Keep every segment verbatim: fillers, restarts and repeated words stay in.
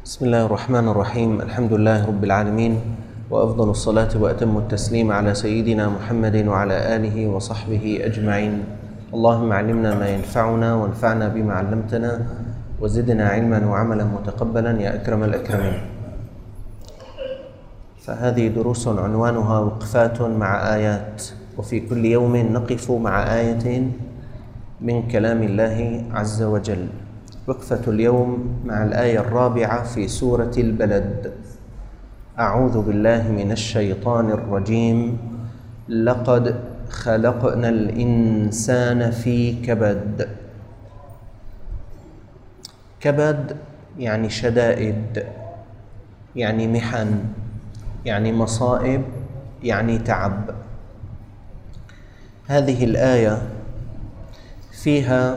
بسم الله الرحمن الرحيم. الحمد لله رب العالمين، وأفضل الصلاة وأتم التسليم على سيدنا محمد وعلى آله وصحبه أجمعين. اللهم علمنا ما ينفعنا وانفعنا بما علمتنا وزدنا علما وعملا متقبلا يا أكرم الأكرمين. فهذه دروس عنوانها وقفات مع آيات، وفي كل يوم نقف مع آية من كلام الله عز وجل. وقفة اليوم مع الآية الرابعة في سورة البلد. أعوذ بالله من الشيطان الرجيم. لقد خلقنا الإنسان في كبد. كبد يعني شدائد، يعني محن، يعني مصائب، يعني تعب. هذه الآية فيها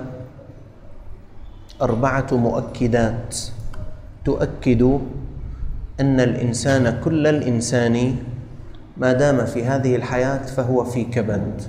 أربعة مؤكدات تؤكد أن الإنسان كل الإنسان ما دام في هذه الحياة فهو في كبد.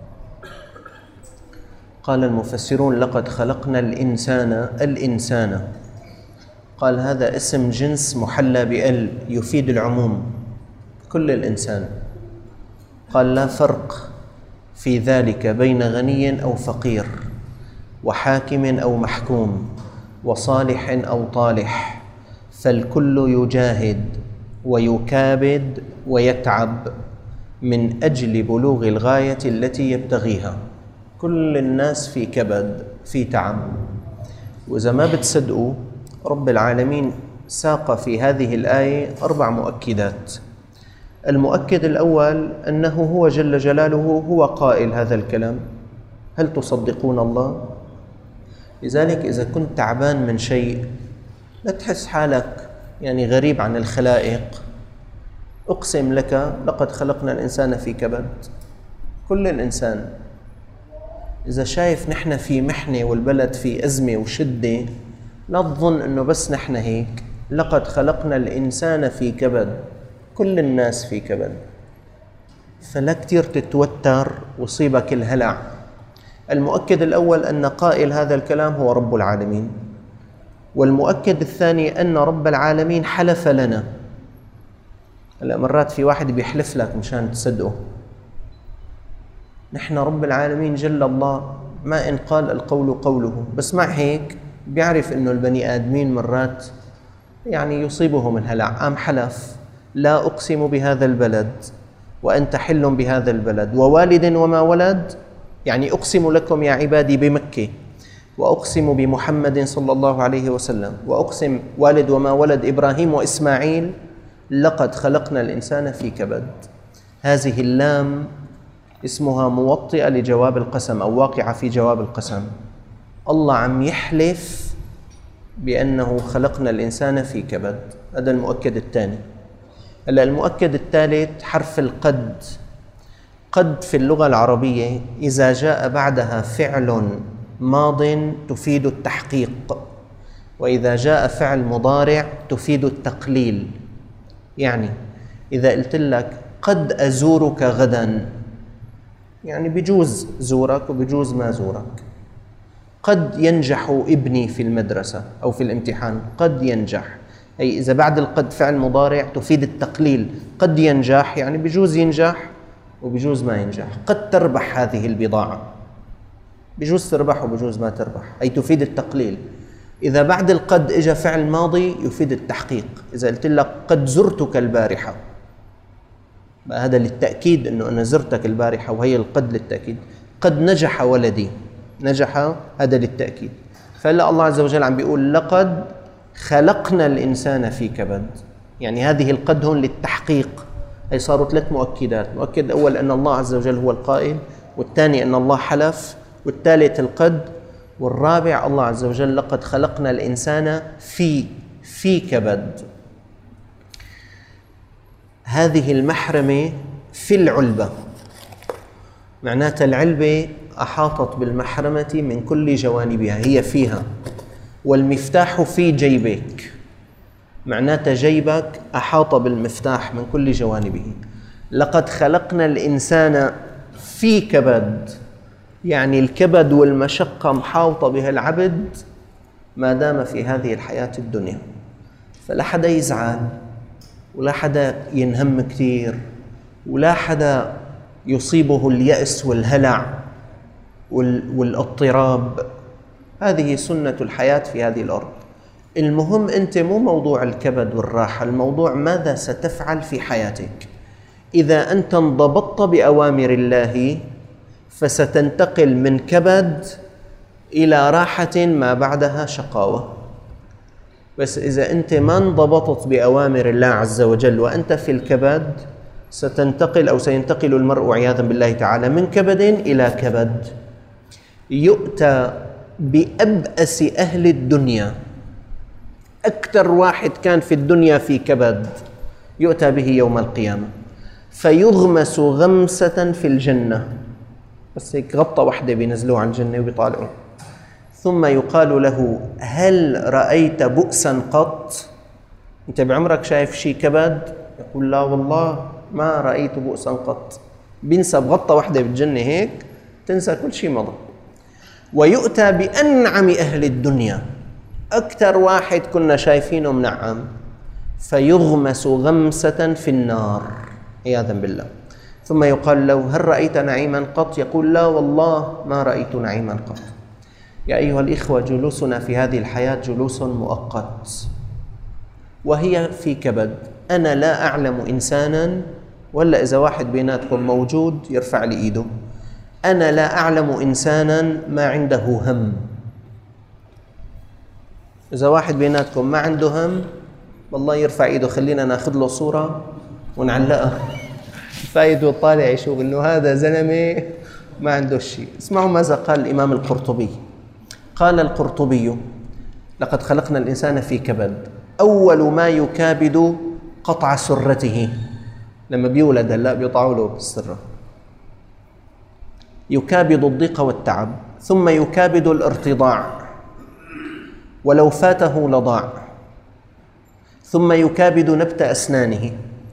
قال المفسرون: لقد خلقنا الإنسان. الإنسان قال هذا اسم جنس محلى بال يفيد العموم، كل الإنسان. قال لا فرق في ذلك بين غني أو فقير، وحاكم أو محكوم، وصالح أو طالح، فالكل يجاهد ويكابد ويتعب من أجل بلوغ الغاية التي يبتغيها. كل الناس في كبد، في تعب. وإذا ما بتصدقوا، رب العالمين ساق في هذه الآية أربع مؤكدات. المؤكد الأول أنه هو جل جلاله هو قائل هذا الكلام. هل تصدقون الله؟ لذلك إذا كنت تعبان من شيء لا تحس حالك يعني غريب عن الخلائق. أقسم لك لقد خلقنا الإنسان في كبد. كل الإنسان. إذا شايف نحن في محنة والبلد في أزمة وشدة، لا تظن أنه بس نحن هيك. لقد خلقنا الإنسان في كبد. كل الناس في كبد. فلا كتير تتوتر وصيبك الهلع. المؤكد الأول أن قائل هذا الكلام هو رب العالمين. والمؤكد الثاني أن رب العالمين حلف لنا. هلا مرات في واحد بيحلف لك مشان تصدقه. نحن رب العالمين جل الله ما إن قال القول قوله، بس مع هيك بيعرف أنه البني آدمين مرات يعني يصيبهم الهلع. قام حلف: لا أقسم بهذا البلد وأنت حل بهذا البلد ووالد وما ولد، يعني أقسم لكم يا عبادي بمكة، وأقسم بمحمد صلى الله عليه وسلم، وأقسم والد وما ولد إبراهيم وإسماعيل. لقد خلقنا الإنسان في كبد. هذه اللام اسمها موطئة لجواب القسم أو واقعة في جواب القسم. الله عم يحلف بأنه خلقنا الإنسان في كبد. هذا المؤكد الثاني. هلا المؤكد الثالث حرف القد. قد في اللغة العربية إذا جاء بعدها فعل ماض تفيد التحقيق، وإذا جاء فعل مضارع تفيد التقليل. يعني إذا قلت لك قد أزورك غدا، يعني بجوز زورك وبجوز ما زورك. قد ينجح ابني في المدرسة أو في الامتحان، قد ينجح. أي إذا بعد القد فعل مضارع تفيد التقليل. قد ينجح يعني بجوز ينجح وبجوز ما ينجح. قد تربح هذه البضاعة، بجوز تربح وبجوز ما تربح، أي تفيد التقليل. إذا بعد القد إجا فعل ماضي يفيد التحقيق. إذا قلت لك قد زرتك البارحة، هذا للتأكيد أنه أنا زرتك البارحة، وهي القد للتأكيد. قد نجح ولدي، نجح هذا للتأكيد. فلا الله عز وجل عم بيقول لقد خلقنا الإنسان في كبد، يعني هذه القد هون للتحقيق. أي صاروا ثلاث مؤكدات. مؤكد الأول أن الله عز وجل هو القائل، والثاني أن الله حلف، والثالث القد، والرابع الله عز وجل لقد خلقنا الإنسان في في كبد. هذه المحرمة في العلبة، معناتها العلبة أحاطت بالمحرمة من كل جوانبها، هي فيها. والمفتاح في جيبك، معناتها جيبك أحاط بالمفتاح من كل جوانبه. لقد خلقنا الإنسان في كبد، يعني الكبد والمشقة محاوطة بها العبد ما دام في هذه الحياة الدنيا. فلا حدا يزعل ولا حدا ينهم كثير ولا حدا يصيبه اليأس والهلع والاضطراب. هذه سنة الحياة في هذه الأرض. المهم أنت مو موضوع الكبد والراحة، الموضوع ماذا ستفعل في حياتك. إذا أنت انضبطت بأوامر الله فستنتقل من كبد إلى راحة ما بعدها شقاوة. بس إذا أنت ما انضبطت بأوامر الله عز وجل وأنت في الكبد ستنتقل أو سينتقل المرء عياذا بالله تعالى من كبد إلى كبد. يؤتى بأبأس أهل الدنيا، أكثر واحد كان في الدنيا في كبد يؤتى به يوم القيامة فيغمس غمسة في الجنة، بس هيك غطة واحدة بينزلوه عن الجنة وبيطالعوه، ثم يقال له هل رأيت بؤسا قط؟ أنت بعمرك شايف شيء كبد؟ يقول لا والله ما رأيت بؤسا قط. بينسى بغطة واحدة بالجنة هيك تنسى كل شيء مضى. ويؤتى بأنعم أهل الدنيا، أكثر واحد كنا شايفينه منعم، فيغمس غمسة في النار عياذا بالله. ثم يقال له هل رأيت نعيما قط؟ يقول لا والله ما رأيت نعيما قط. يا أيها الإخوة، جلوسنا في هذه الحياة جلوس مؤقت وهي في كبد. أنا لا أعلم إنسانا، ولا إذا واحد بيناتكم موجود يرفع لي إيده، أنا لا أعلم إنسانا ما عنده هم. إذا واحد بيناتكم ما عنده هم والله يرفع إيده، خلينا ناخذ له صورة ونعلقها فايد وطالع يشوف إنه هذا زلمة ما عنده شيء. اسمعوا ماذا قال الإمام القرطبي. قال القرطبي لقد خلقنا الإنسان في كبد، أول ما يكابد قطع سرته. لما بيولد هلا بيقطعوا له السرة. يكابد الضيق والتعب، ثم يكابد الارتضاع ولو فاته لضاع، ثم يكابد نبت أسنانه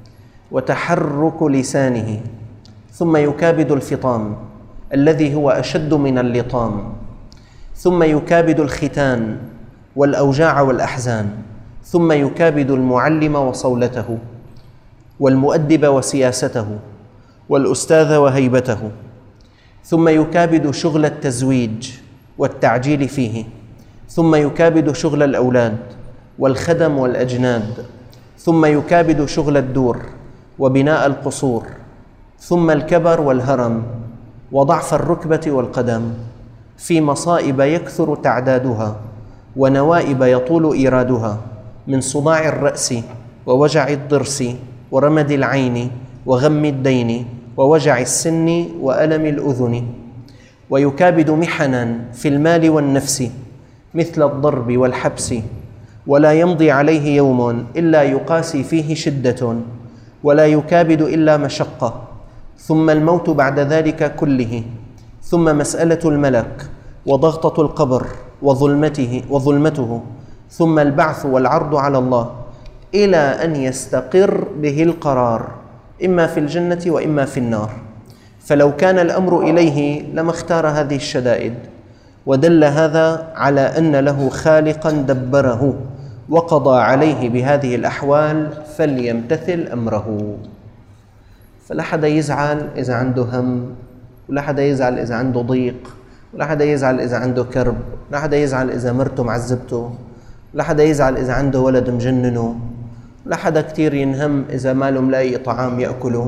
وتحرك لسانه، ثم يكابد الفطام الذي هو أشد من اللطام، ثم يكابد الختان والأوجاع والأحزان، ثم يكابد المعلم وصولته والمؤدب وسياسته والأستاذ وهيبته، ثم يكابد شغل التزويج والتعجيل فيه، ثم يكابد شغل الأولاد والخدم والأجناد، ثم يكابد شغل الدور وبناء القصور، ثم الكبر والهرم وضعف الركبة والقدم، في مصائب يكثر تعدادها ونوائب يطول إيرادها، من صداع الرأس ووجع الضرس ورمد العين وغم الدين ووجع السن وألم الأذن. ويكابد محنا في المال والنفس مثل الضرب والحبس، ولا يمضي عليه يوم إلا يقاسي فيه شدة، ولا يكابد إلا مشقة، ثم الموت بعد ذلك كله، ثم مسألة الملك وضغطة القبر وظلمته وظلمته، ثم البعث والعرض على الله، إلى أن يستقر به القرار إما في الجنة وإما في النار. فلو كان الأمر إليه لما اختار هذه الشدائد، ودل هذا على أن له خالقا دبره وقضى عليه بهذه الأحوال فليمتثل أمره. فلا حدا يزعل إذا عنده هم، ولا حدا يزعل إذا عنده ضيق، ولا حدا يزعل إذا عنده كرب، ولا حدا يزعل إذا مرته معذبته، ولا حدا يزعل إذا عنده ولد مجننه، ولا حدا كتير ينهم إذا ماله ملاقي طعام يأكله.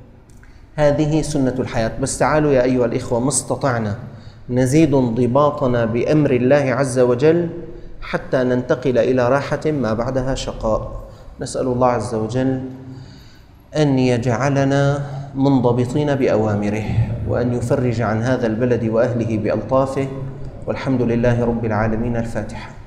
هذه سنة الحياة. بس تعالوا يا أيها الإخوة، ما استطعنا نزيد انضباطنا بأمر الله عز وجل حتى ننتقل إلى راحة ما بعدها شقاء. نسأل الله عز وجل أن يجعلنا منضبطين بأوامره، وأن يفرج عن هذا البلد وأهله بألطافه، والحمد لله رب العالمين. الفاتحة.